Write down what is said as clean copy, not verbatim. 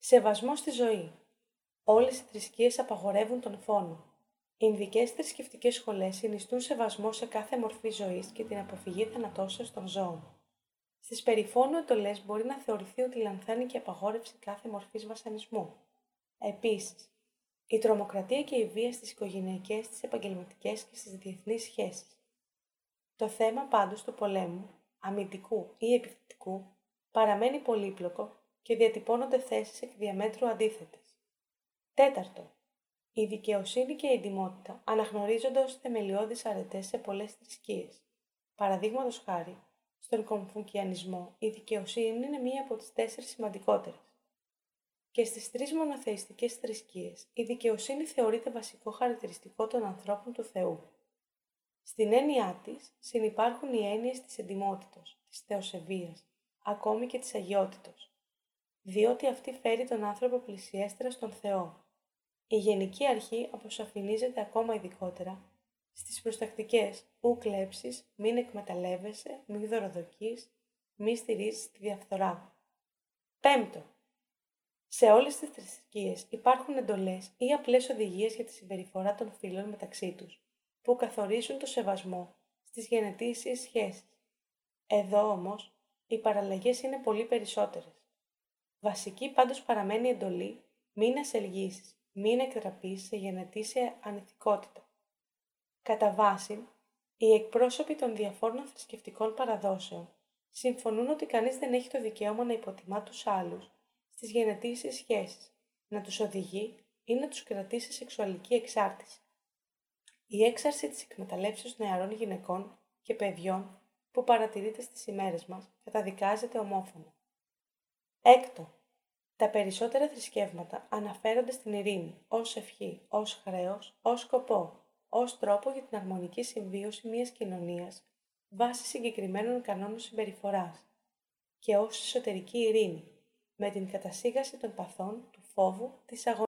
Σεβασμό στη ζωή. Όλες οι θρησκείες απαγορεύουν τον φόνο. Οι Ινδικές θρησκευτικές σχολές συνιστούν σεβασμό σε κάθε μορφή ζωής και την αποφυγή θανατώσεως των ζώων. Στις περιφώνου εντολές μπορεί να θεωρηθεί ότι λανθάνει και η απαγόρευση κάθε μορφής βασανισμού. Επίσης, η τρομοκρατία και η βία στις οικογενειακές, στις επαγγελματικές και στις διεθνείς σχέσεις. Το θέμα πάντως του πολέμου, αμυντικού ή επιθετικού, παραμένει πολύπλοκο και διατυπώνονται θέσεις εκ διαμέτρου αντίθετες. Τέταρτο, η δικαιοσύνη και η εντιμότητα αναγνωρίζονται ως θεμελιώδεις αρετές σε πολλές θρησκείες. Παραδείγματος χάρη, στον Κομφουκιανισμό η δικαιοσύνη είναι μία από τις 4 σημαντικότερες. Και στις 3 μονοθεϊστικές θρησκείες η δικαιοσύνη θεωρείται βασικό χαρακτηριστικό των ανθρώπων του Θεού. Στην έννοιά της συνυπάρχουν οι έννοιες της εντιμότητος, της θεοσεβίας, ακόμη και της αγιότητος, διότι αυτή φέρει τον άνθρωπο πλησιέστερα στον Θεό. Η γενική αρχή αποσαφηνίζεται ακόμα ειδικότερα στις προστακτικές «ου κλέψεις, μην εκμεταλλεύεσαι, μη δωροδοκείς, μη στηρίζεις τη διαφθορά». Πέμπτο, σε όλες τις θρησκείες υπάρχουν εντολές ή απλές οδηγίες για τη συμπεριφορά των φύλων μεταξύ τους, που καθορίζουν το σεβασμό στις γενετήσιες σχέσεις. Εδώ όμως, οι παραλλαγές είναι πολύ περισσότερες. Βασική πάντως παραμένει η εντολή «μην ασελγίσεις, μην εκτραπείς σε γενετήσια ανηθικότητα». Κατά βάση, οι εκπρόσωποι των διαφόρων θρησκευτικών παραδόσεων συμφωνούν ότι κανείς δεν έχει το δικαίωμα να υποτιμά τους άλλους στις γενετήσιες σχέσεις, να τους οδηγεί ή να τους κρατεί σε σεξουαλική εξάρτηση. Η έξαρση της εκμεταλλεύσεως νεαρών γυναικών και παιδιών που παρατηρείται στις ημέρες μας καταδικάζεται ομόφωνα. Έκτο, τα περισσότερα θρησκεύματα αναφέρονται στην ειρήνη ως ευχή, ως χρέος, ως σκοπό, ως τρόπο για την αρμονική συμβίωση μιας κοινωνίας βάσει συγκεκριμένων κανόνων συμπεριφοράς και ως εσωτερική ειρήνη, με την κατασίγαση των παθών, του φόβου, της αγωνίας.